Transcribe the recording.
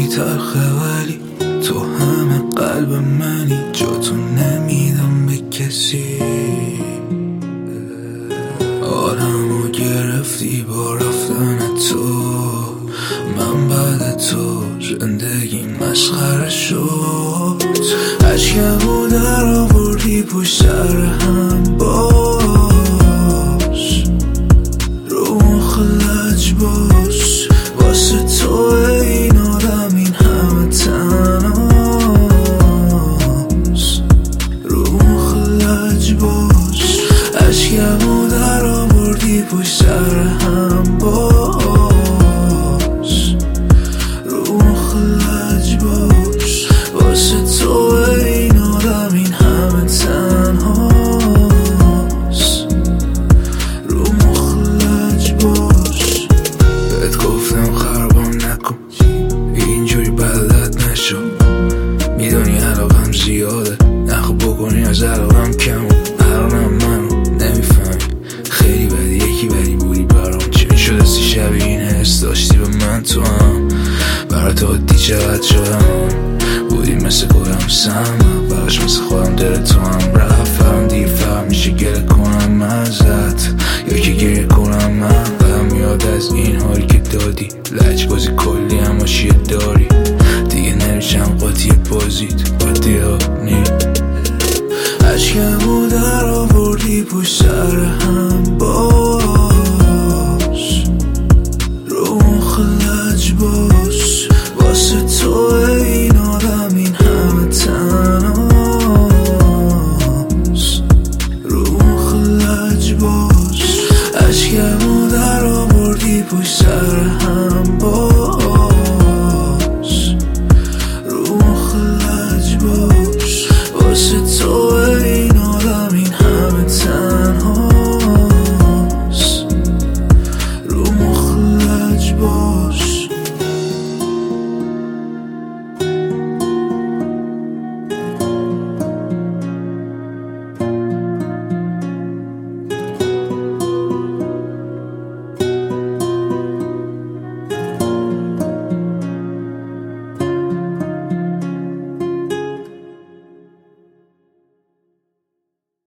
تلخه ولی تو همه قلب منی، جاتو نمیدم به کسی. آدمو گرفتی با رفتن تو، من بعد تو زندگی مسخره شد. عشقمو در آوردی پشت سر هم باش، رو مخ لج باش. واسه تو این آدم این همه تنهاست، رو مخ لج باش. عشقمو در آوردی پشت سر هم باش، رو مخ لج باش. واسه تو این آدم این همه تنهاست، رو مخ لج باش. بهت گفتم خرابم نکن، اینجوری بلد نشو. میدونی علاقم زیاده، نخو بکنی از علاقم کم. الانم منو نمیفهمی، خیلی بدی یکی بدی بودی برام. چی میشد سی شبیه این حس داشتی به من تو هم؟ برات عادی چقدر شدم، بودی مثل گلم سم، براش مثل خودم دل تو هم. رفتم دیر فهم میشه گله کنم ازت، یا که گریه کنم من. بدم میاد از این حالی که دادی، لج بازی